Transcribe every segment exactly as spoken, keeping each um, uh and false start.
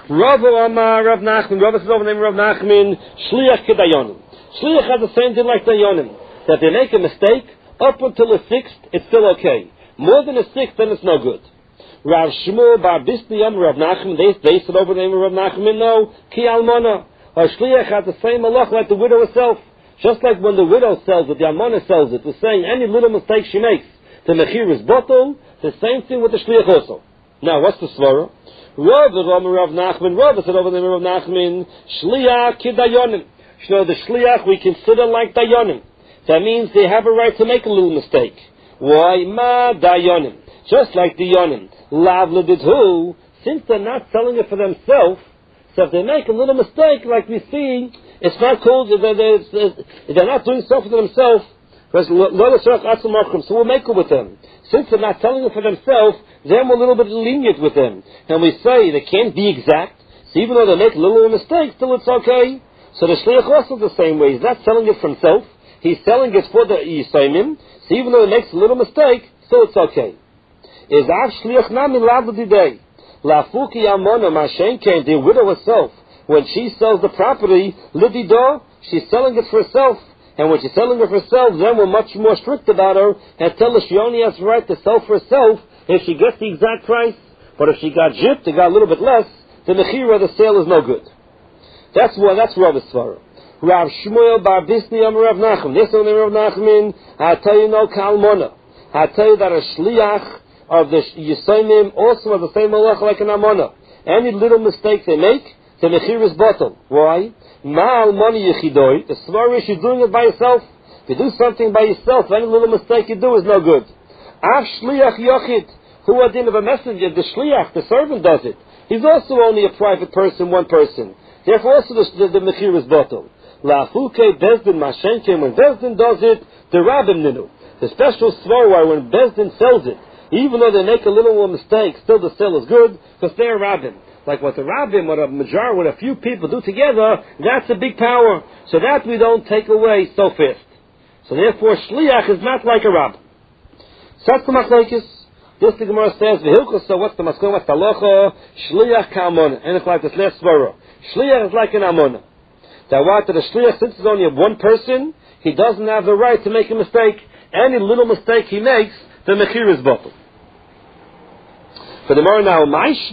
Rav Amar Rav Nachman. Rav says over the name of Rav Nachman. Shliach kedayonim. Shliach has the same thing like dayonim. That they make a mistake up until a sixth, it's still okay. More than a sixth, then it's no good. Rav Shmuel Bar Bisni Yam Rav Nachman. They they said over the name of Rav Nachman. No, ki almana. Our shliach has the same malach like the widow herself. Just like when the widow sells it, the almana sells it. We're saying any little mistake she makes, the mechir is bottled. The same thing with the shliach also. Now, what's the svara? Rav Rav Nachman. Rav said over the name of Rav Nachman. Shliach kidayonim. You know, the shliach we consider like dayonim. That means they have a right to make a little mistake. Why? Ma dayonim. Just like dayonim. Lav ledidhu. Since they're not selling it for themselves, so if they make a little mistake, like we see, it's not called, they're, they're, they're not doing something for themselves, so we'll make it with them. Since they're not selling it for themselves, then we're a little bit lenient with them. And we say they can't be exact, so even though they make a little mistake, still it's okay. So the shliach also the same way. He's not selling it for himself, he's selling it for the yisayimim, so even though he makes a little mistake, still it's okay. Is av shliach nami lav l'didei. Lafuki Amona Mashen came, the widow herself, when she sells the property, Lidido, she's selling it for herself. And when she's selling it for herself, then we're much more strict about her and tell her she only has the right to sell for herself if she gets the exact price. But if she got gypped, they got a little bit less, the mechira, the sale is no good. That's why, that's Rav Svara. Rav Shmuel Bar Bisni Am Rav Nachman. This one Rav Nachman, I tell you no Kalmona. I tell you that a shliach of the Yisayimim also have the same malach like an Amona. Any little mistake they make, the mechir is bottled. Why? Ma'al moni yechidoi. The svara is you're doing it by yourself. If you do something by yourself, any little mistake you do is no good. Af shliach yochid. Who adin of a messenger, the shliach, the servant does it. He's also only a private person, one person. Therefore also the, the, the mechir is bottled. La'afuke bezdin mashenke. When bezdin does it, the rabbim ninu. The special svara when bezdin sells it, even though they make a little mistake, still the sale is good, because they're rabbin. Like what the rabbin, what a major, what a few people do together, that's a big power. So that we don't take away so fast. So therefore, shliach is not like a rabbin. So that's the machlekes. This the Gemara says, v'hilchos, so what's the maskon, what's the halacha? Shliach ka'amona. And it's like this last svara. Shliach is like an amona. That what, that the shliach, since it's only one person, he doesn't have the right to make a mistake. Any little mistake he makes, the mechir is bottled. For the more now,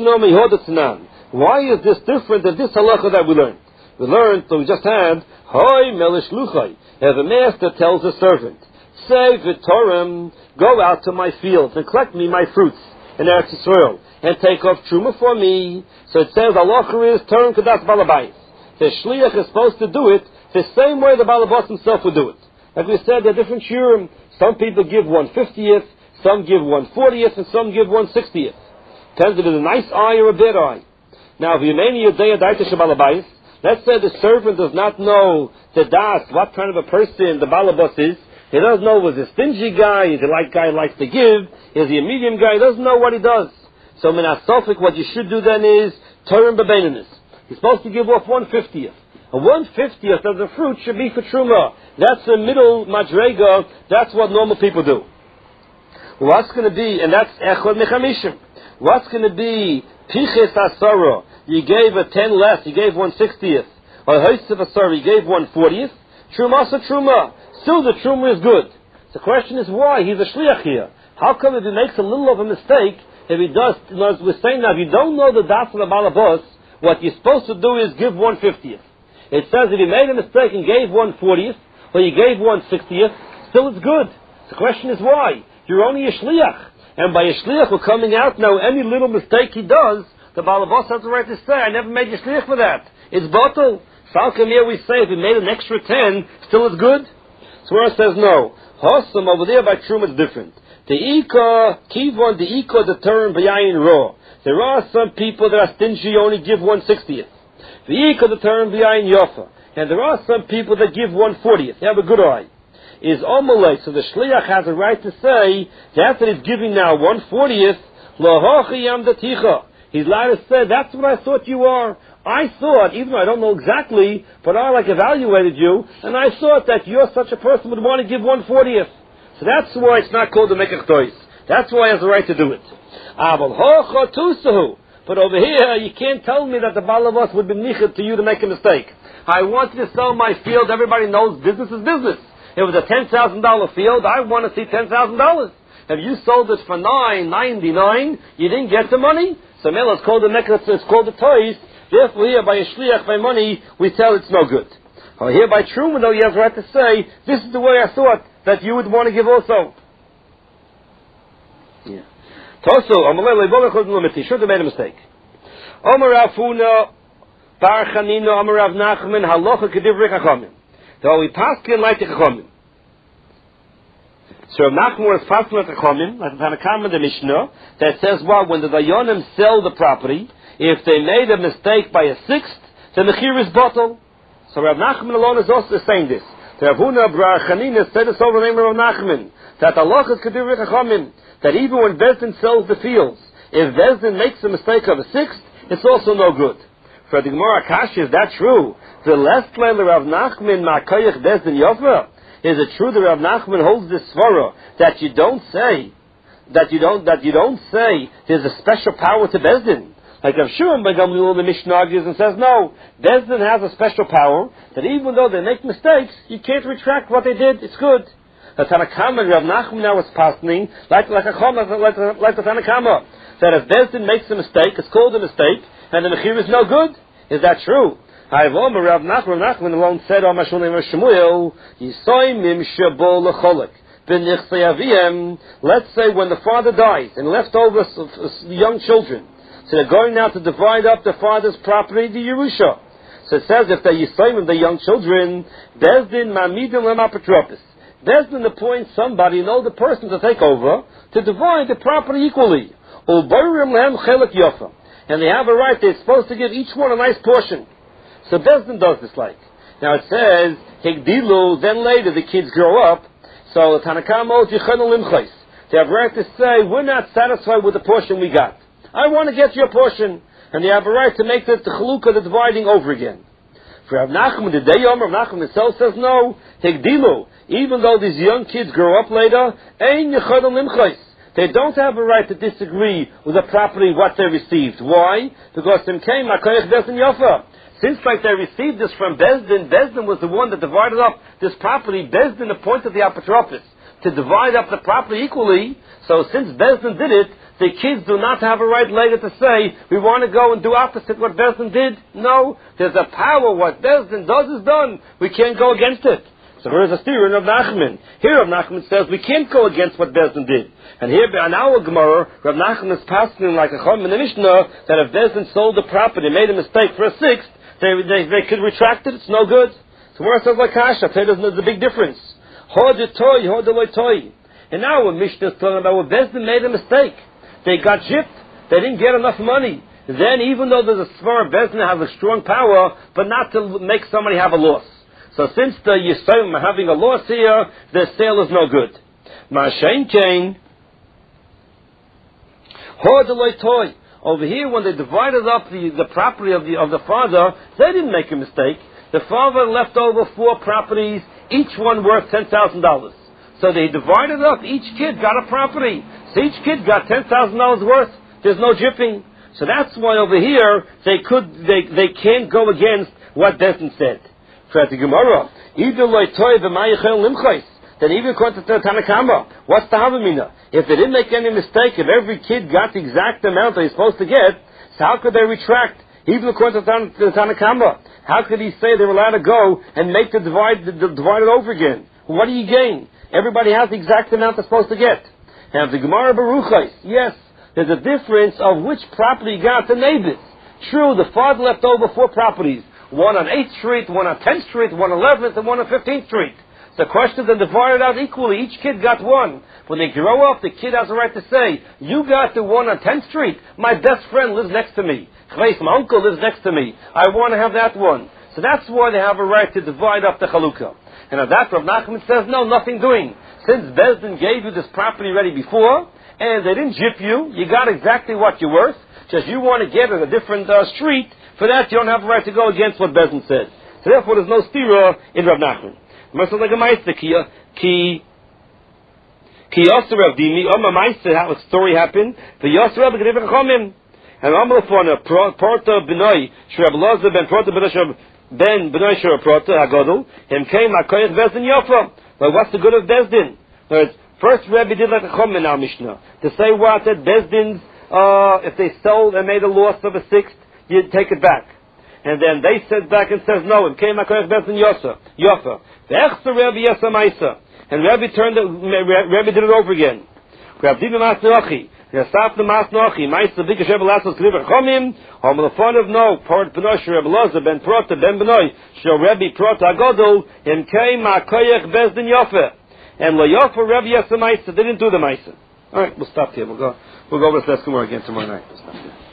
why is this different than this halacha that we learned? We learned, so we just had, Hoy melish luchai. If a master tells a servant, say v'torem, go out to my fields and collect me my fruits in Eretz Yisrael and take off truma for me. So it says halacha is turn kadat balabais. The shliach is supposed to do it the same way the balabas himself would do it. Like we said, there are different shurim. Some people give one fiftieth, some give one fortieth, and some give one sixtieth. Depends if it's a nice eye or a bad eye. Now, if you name your day a daita shabalabais, let's say the servant does not know the das, what kind of a person the balabas is. He doesn't know was a stingy guy, is he like guy who likes to give, is he a medium guy, he doesn't know what he does. So min asofik, what you should do then is turn bebeninus. He's supposed to give off one fiftieth. A one fiftieth of the fruit should be for truma. That's the middle madrega. That's what normal people do. What's going to be, and that's echod mechamishim. What's going to be piches asara? You gave a ten less, you gave one sixtieth. Or hoisav asara, you gave one fortieth. Truma sa truma. Still the truma is good. The question is why? He's a shliach here. How come if he makes a little of a mistake, if he does, we're saying now, if you don't know the das of the balabos, what you're supposed to do is give one fiftieth. It says if you made a mistake and gave one fortieth, or you gave one sixtieth, still it's good. The question is why? You're only a shliach. And by a shliach we're coming out now, any little mistake he does, the balabos has the right to say, I never made you shliach for that. It's bottle. Falcon here we say if he made an extra ten, still it's good. So where it says no. Hossam over there by Truma is different. The Ika, Kivon, the Ika, the term B'yayin Raw. There are some people that are stingy, only give one sixtieth. The Ika, the term B'yayin Yofa. And there are some people that give one fortieth. They have a good eye. Is Omalek, so the Shliach has a right to say, that that he's giving now one fortieth, Lahochi Yam Daticha. He's allowed to say, that's what I thought you are. I thought, even though I don't know exactly, but I like evaluated you, and I thought that you're such a person who would want to give one fortieth. So that's why it's not called the Mekach Tois. That's why he has the right to do it. Aval Hocha Tusahu. But over here, you can't tell me that the Balavos would be nichad to you to make a mistake. I wanted to sell my field. Everybody knows business is business. It was a ten thousand dollar field. I want to see ten thousand dollars. If you sold it for nine ninety nine, you didn't get the money. So Mel, it's called the nekrat, it's called the toys. Therefore, here by a shliach, by money, we tell it's no good. Or here by truma, though, you have the right to say, this is the way I thought that you would want to give also. Yeah. Toso, Amalei Leibol Limit. He should have made a mistake. Omer Afuna, Bar Chanina, Omer Rav Nachman, Halacha Kedivri Chachamim. Though we passed in like the Chachamim. So Rav Nachman was passed like the Chachamim, like the Tanakama, the Mishnah, that says, well, when the Dayanim sell the property, if they made a mistake by a sixth, the Mechir is bottle. So Rav Nachman alone is also saying this. The Rav Huna Bar Chanina said this over the name of Rav Nachman, that Halacha Kedivri Chachamim, that even when Bezdin sells the fields, if Bezdin makes a mistake of a sixth, it's also no good. For the Gemara Akash, is that true? The last line of Rav Nachman Ma'akayach Bezdin Yofa, is it true that Rav Nachman holds this svara that you don't say that you don't that you don't say there's a special power to Bezdin? Like Rav Shimon ben Gamliel, the Mishnah argues and says no, Bezdin has a special power that even though they make mistakes, you can't retract what they did. It's good. The Tanakama, Rav Nachman now is passing like like a chama, like, like the Tanakama, that if Bezdin makes a mistake, it's called a mistake, and the mechir is no good. Is that true? I've Omer Rav Nachman, Rav Nachman alone said, "O Mashulim Shemuel, Yisoymim Shabol Lecholik B'Nichsei Aviem." Let's say when the father dies and left over young children, so they're going now to divide up the father's property, the Yerusha. So it says if they Yisoymim the young children, Bezdin Mamidim Lem Apotropos. Bezdin appoints somebody, an older person, to take over, to divide the property equally. And they have a right, they're supposed to give each one a nice portion. So Bezdin does this like. Now it says, Higdilu, then later the kids grow up, so Tanakamo Jichanu Limchais. They have a right to say, we're not satisfied with the portion we got. I want to get your portion. And they have a right to make the chalukah, the dividing over again. For Rav Nachman, the day Yom, Rav Nachman himself says no, Higdilu. Even though these young kids grow up later, Ein Yechadol Limchais. They don't have a right to disagree with the property, what they received. Why? Because them came Makayach Bezdin Yofa. Since like they received this from Bezdin, Bezdin was the one that divided up this property. Bezdin appointed the apotropos to divide up the property equally. So since Bezdin did it, the kids do not have a right later to say, we want to go and do opposite what Bezdin did. No, there's a power. What Bezdin does is done. We can't go against it. So there is a steer in Rav Nachman. Here Rav Nachman says we can't go against what Bezdin did. And here in our Gemara, Rav Nachman is passing like a chum in the Mishnah that if Bezdin sold the property, made a mistake for a sixth, they, they, they could retract it. It's no good. So where it says like Kasha, there's a big difference. Hod toy, hod toy. And now when Mishnah is talking about when Bezdin made a mistake, they got gypped. They didn't get enough money. Then even though there's a svara, Bezdin has a strong power, but not to make somebody have a loss. So since the Yisraelim are having a loss here, the sale is no good. Ma'ashein kain, hodeloi toy. Over here, when they divided up the, the property of the of the father, they didn't make a mistake. The father left over four properties, each one worth ten thousand dollars. So they divided up. Each kid got a property. So each kid got ten thousand dollars worth. There's no jipping. So that's why over here they could they they can't go against what Bezdin said. For the Gemara, either loy toy v'mayachel limchais. Then even according to Tanakama, what's the havamina? If they didn't make any mistake, if every kid got the exact amount they're supposed to get, so how could they retract? Even according to Tanakama, how could he say they're allowed to go and make the divide the, the divide it over again? What do you gain? Everybody has the exact amount they're supposed to get. And the Gemara Baruchais, yes, there's a difference of which property got the neighbors. True, the father left over four properties. One on eighth Street, one on tenth Street, one on eleventh, and one on fifteenth Street. The question is divided out equally. Each kid got one. When they grow up, the kid has a right to say, you got the one on tenth Street. My best friend lives next to me. My uncle lives next to me. I want to have that one. So that's why they have a right to divide up the chalukah. And of that, Rav Nachman says, no, nothing doing. Since Bezdin gave you this property ready before, and they didn't jip you, you got exactly what you're worth. Just you want to get it a different uh, street, for that you don't have a right to go against what Bezdin said. So therefore there's no stira in Rav Nachman. Ki Ki Yosef Rav Dimi, Oma Maisa, how a story happened. The Yosef Rav Gediv Chachamim, And Amalafona, Porta Benoi, Shreb Loza Ben Porta Benoi Ben Benoi Shreb Porta Hagodol, him came Akoyach Bezdin Yofa. But what's the good of Bezdin? First Rebbe did like a Chum in our Mishnah. To say what? That Bezdin's, uh, if they sold and made a loss of a sixth, you'd take it back. And then they said back and says, no, him came Akoyach Bezdin Yofa. Yofa. The Echsa Rebbe Yasa Maisa. And Rebbe turned it, Rebbe did it over again. Rabbi Dimi Mas Nochi. Yasaf the Mas Nochi. Maisa Bika Shebel Asos Kliver Chomim. Hom the fun of no. Port Benosh Rebbe Loza Ben Prota Ben Benoi. Shel Rebbe Prota Agodol. Him came Akoyach Bezdin Yofa. And Lo Yofa Rebbe Yasa Maisa. They didn't do the Maisa. All right, we'll stop here. We'll go. We'll go over to Seskumar again tomorrow night. We'll stop here.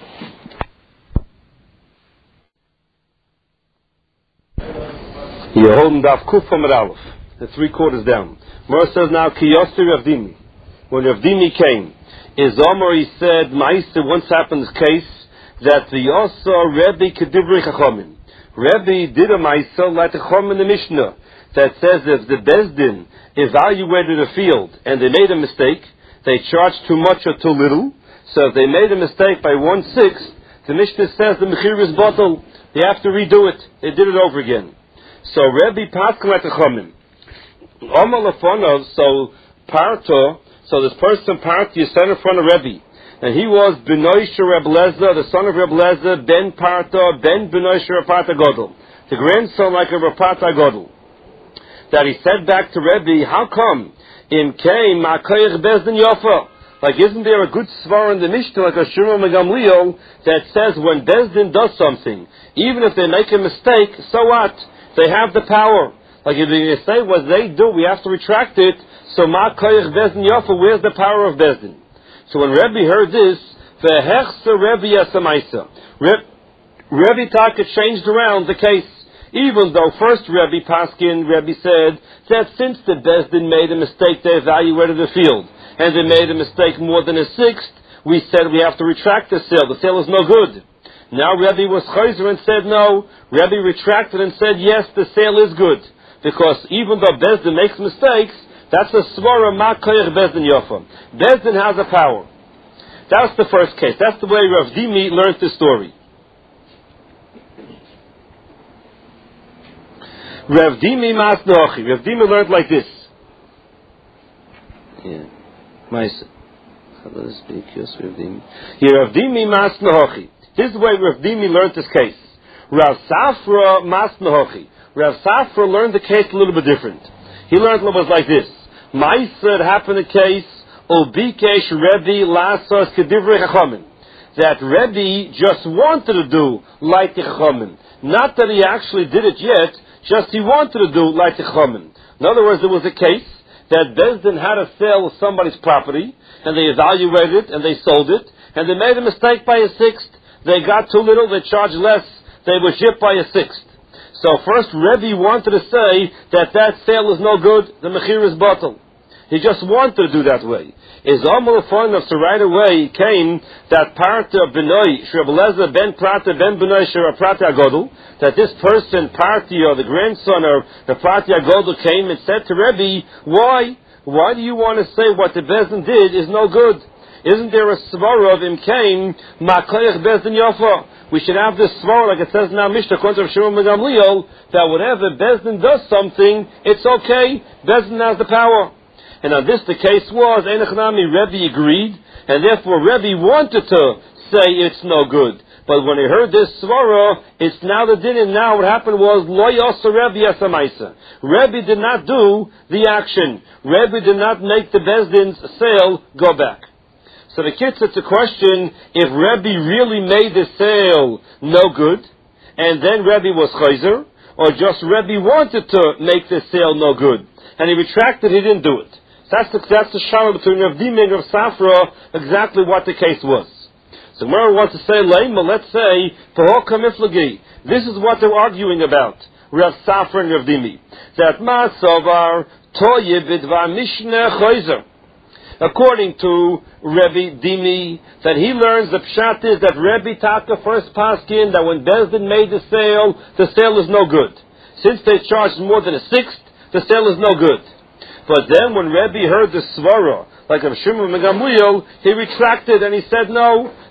Yeholim Daf Kuf from Aleph. The three quarters down. Mor says now Kiyosti Rav Dimi. When Rav Dimi came, is Omar, he said, Ma'isa once happened this case that the Yosa Rebbe Kedivri Chachomim. Rebbe did a Ma'isa like the Chom in the Mishnah that says if the Bezdin evaluated a field and they made a mistake, they charged too much or too little. So if they made a mistake by one sixth, the Mishnah says the Mechir is bottle. They have to redo it. They did it over again. So Rebbe Paskin like the Chomim. Omar Lafonov, so Parto, so this person Parto, you stand in front of Rebbe. And he was Benoisha Reb Leza, the son of Reb Leza, Ben Parto, Ben Benoisha Rapata Godel. The grandson like a Rapata Godel. That he said back to Rebbe, how come? In came Ma'koyach Bezdin Yofa. Like, isn't there a good svar in the Mishnah, like a Shimon Megamliel, that says when Bezdin does something, even if they make a mistake, so what? They have the power. Like if they say what they do, we have to retract it. So Ma Koyach Bezdin Yofa, where's the power of Bezdin? So when Rebbe heard this, the Hechsa Rebbe Yasamaisa, Rebbe Taka changed around the case. Even though first Rebbe Paskin, Rebbe said that since the Bezdin made a mistake, they evaluated the field, and they made a mistake more than a sixth, we said we have to retract the sale. The sale is no good. Now Rebbe was chayzer and said no. Rebbe retracted and said yes, the sale is good. Because even though Bezdin makes mistakes, that's a svara ma koyach Bezdin yofa. Bezdin has a power. That's the first case. That's the way Rav Dimi learned the story. Rav Dimi mas nochi. Rav Dimi learned like this. Yeah. Maisa. Here Rav Dimi mas nochi. This is the way Rav Dimi learned this case. Rav Safra mas nochi. Rav Safra learned the case a little bit different. He learned it was like this. Maisa, it happened a case, Obikesh Rebbe Lasos Kedivrei Chachamim. That Rebbe just wanted to do like the Chachamim. Not that he actually did it yet, just he wanted to do like the Chachamim. In other words, there was a case that Bezdin had a sale of somebody's property, and they evaluated it, and they sold it, and they made a mistake by a sixth. They got too little, they charged less, they were shipped by a sixth. So first Rebbe wanted to say that that sale is no good, the mechir is bottle. He just wanted to do that way. Is Amar fun of so right away came that Parta Benoi, Shrebeleza Ben Prata Ben Benoi Sheraprata Agodel, that this person, Parti, or the grandson of the Prati Agodel, came and said to Rebbe, why? Why do you want to say what the Bezdin did is no good? Isn't there a svara of him came, Ma'koyach Bezdin Yofa? We should have this svara, like it says in our Mishnah, according to Shimon Megamliel, that whenever Bezdin does something, it's okay. Bezdin has the power. And on this the case was, Enochnami, Rebbe agreed, and therefore Rebbe wanted to say it's no good. But when he heard this svara, it's now the din, and now what happened was, Lo Yosa Rebbe Yasamaisa. Rebbe did not do the action. Rebbe did not make the Bezdin's sale go back. So the kids, it's a question, if Rebbe really made the sale no good, and then Rebbe was chayzer, or just Rebbe wanted to make the sale no good, and he retracted, he didn't do it. So that's the, that's the shara between Rav Dimi and Rav Safra, exactly what the case was. So Mara wants to say, Leima, let's say, Pahokam Iflagi. This is what they're arguing about, Rav Safra and Rav Dimi. That Masavar Toye Bidva Mishnah Chayzer. According to Rebbe Dimi, that he learns the pshat is that Rebbe Taka first paskin that when Bezdin made the sale, the sale is no good. Since they charged more than a sixth, the sale is no good. But then when Rebbe heard the svara, like of Shimon Megamliel, he retracted and he said, no,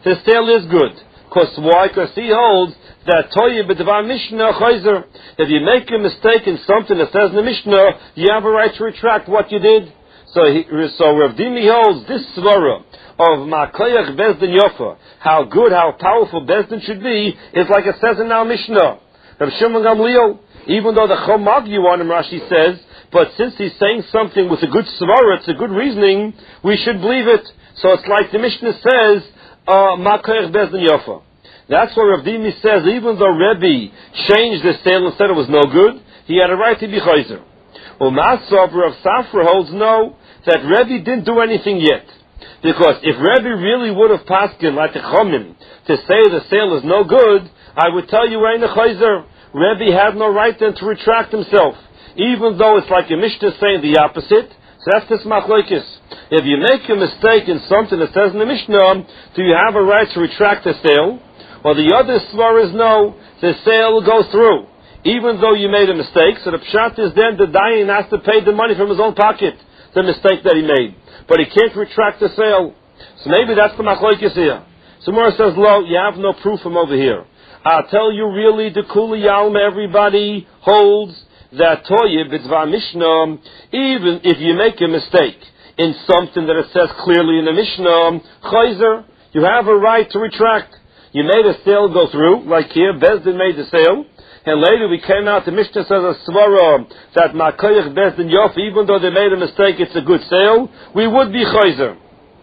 the sale is good. Because why? Because he holds that Toya b'Devar Mishnah Chayzer. If you make a mistake in something that says in the Mishnah, you have a right to retract what you did. So, he, so Rav Dimi holds this svara of Ma'koyach Bezdin Yofa, how good, how powerful Bezdin should be, is like it says in our Mishnah. Rav Shimon Gamliel, even though the Chum argue on him, Rashi says, but since he's saying something with a good svara, it's a good reasoning, we should believe it. So it's like the Mishnah says, Ma'koyach Bezdin Yofa. That's what Rav Dimi says, even though Rebbe changed the sale and said it was no good, he had a right to be chayzer. Well, Masav Rav Safra holds no, that Rebbe didn't do anything yet. Because if Rebbe really would have paskin like the Chomim to say the sale is no good, I would tell you ain't a chayzer. Rebbe had no right then to retract himself. Even though it's like a Mishnah saying the opposite, so that's this machlokes. If you make a mistake in something that says in the Mishnah, do you have a right to retract the sale? Well, the other svar is no, the sale will go through, even though you made a mistake. So the pshat is then the dayan has to pay the money from his own pocket, the mistake that he made. But he can't retract the sale. So maybe that's the machlokes here. So Mora says, lo, you have no proof from over here. I'll tell you really, the Kuli Yalma, everybody holds that Toya b'Dvar Mishnah, even if you make a mistake in something that it says clearly in the Mishnah, chayzer, you have a right to retract. You made a sale go through, like here, Bezdin made the sale, and later we came out, the Mishnah says a svara, that Ma'koyach Bezdin Yof, even though they made a mistake, it's a good sale, we would be chayzer.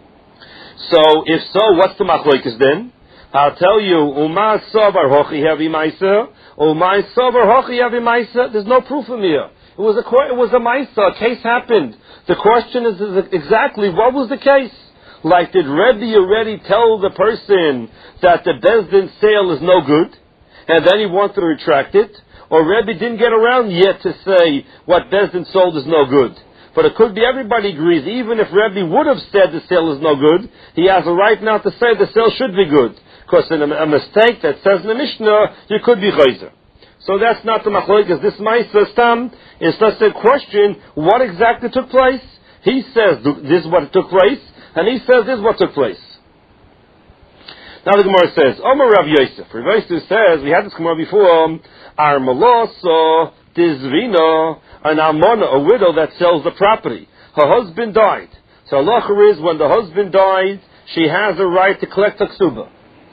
So, if so, what's the machlokes then? I'll tell you, Uma Savar Hochi Hevi Maisa, Uma Savar Hochi Hevi Maisa, there's no proof from here. It was a, it was a Maisa, a case happened. The question is, is exactly, what was the case? Like, did Rebbe already tell the person that the Bezdin sale is no good, and then he wanted to retract it? Or Rebbe didn't get around yet to say what Bezdin sold is no good? But it could be everybody agrees, even if Rebbe would have said the sale is no good, he has a right now to say the sale should be good. Because in a, a mistake that says in the Mishnah, you could be chayzer. So that's not the machlokes. This Ma'aser Stam is just a question, what exactly took place? He says this is what took place, and he says this is what took place. Now the Gemara says, Omer Rav Yosef. Rav Yosef says, we had this Gemara before, Armaloso Tizvina, an almona, a widow that sells the property. Her husband died. So halacha is, when the husband dies, she has a right to collect a ksuba.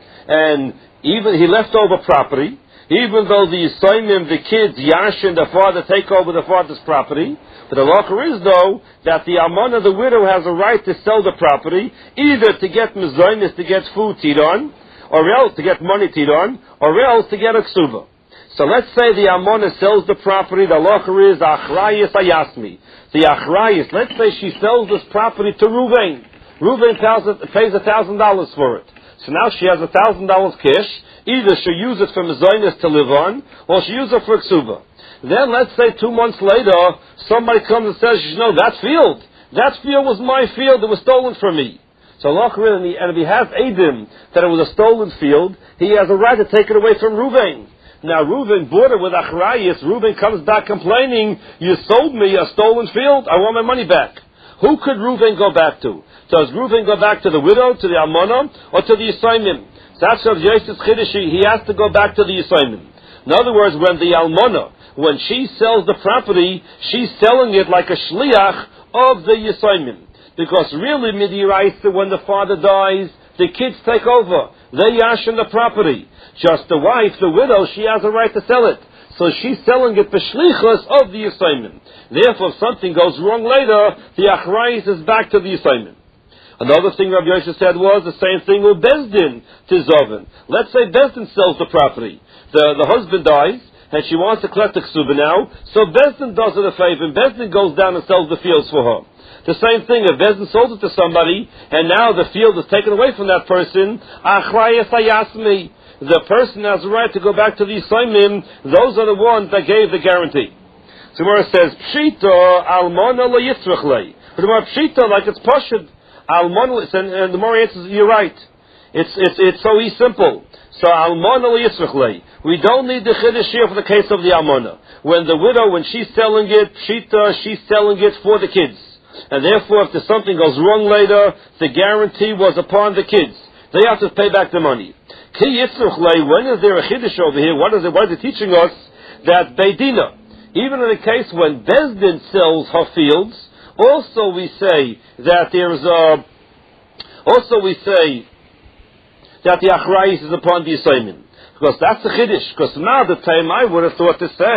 And even, he left over property, even though the Yisayimim, the kids, Yash and the father take over the father's property, but the halacha is, though, that the almana, the widow, has a right to sell the property, either to get mezainis, to get food tidon, or else to get money tidon, or else to get a ksuba. So let's say the almana sells the property, the halacha is achrayis ayasmi. The achrayis, let's say she sells this property to Ruvain. Ruvain pays a thousand dollars for it. So now she has a thousand dollars cash. Either she'll use it for mezainis to live on, or she'll use it for ksuba. Then let's say two months later, somebody comes and says, you know, that field, that field was my field, it was stolen from me. So Allah, and if he has Eidim that it was a stolen field, he has a right to take it away from Ruvain. Now Reuven bought it with achrayis. Reuven comes back complaining, you sold me a stolen field, I want my money back. Who could Reuven go back to? Does Reuven go back to the widow, to the almana, or to the Yisayimim? That's Rav Yosef Chidishi, he has to go back to the Yisayimim. In other words, when the almana, when she sells the property, she's selling it like a shliach of the Yisayimim. Because really, midiraisa, when the father dies, the kids take over. They yashin the property. Just the wife, the widow, she has a right to sell it. So she's selling it b'shlichus of the Yisayimim. Therefore, if something goes wrong later, the achrayis is back to the Yisayimim. Another thing Rabbi Yosef said was the same thing with Bezdin Tizovin. Let's say Bezdin sells the property. The, the husband dies, and she wants to collect the ksuba now, so Bezdin does her a favor, and Bezdin goes down and sells the fields for her. The same thing, if Bezdin sold it to somebody, and now the field is taken away from that person, achrayis ayasmi. The person has a right to go back to the Yisayimim. Those are the ones that gave the guarantee. So Gemara says, Pshita almona lo yitzrach lei. But the Gemara Pshita, like it's pashut. Almona, and, and the Gemara answers, you're right. It's, it's, it's so simple. So almona lo yitzrach lei. We don't need the chiddush here for the case of the almona. When the widow, when she's selling it, Pshita, she's selling it for the kids. And therefore, if there's something goes wrong later, the guarantee was upon the kids. they have to pay back the money. Ki yitzruch lei, when is there a chiddush over here? What is it? What is it teaching us? That Beidina, even in a case when Bezdin sells her fields, also we say that there is a, also we say that the achrayis is upon the assignment. Because that's the chiddush. Because now the time I would have thought to say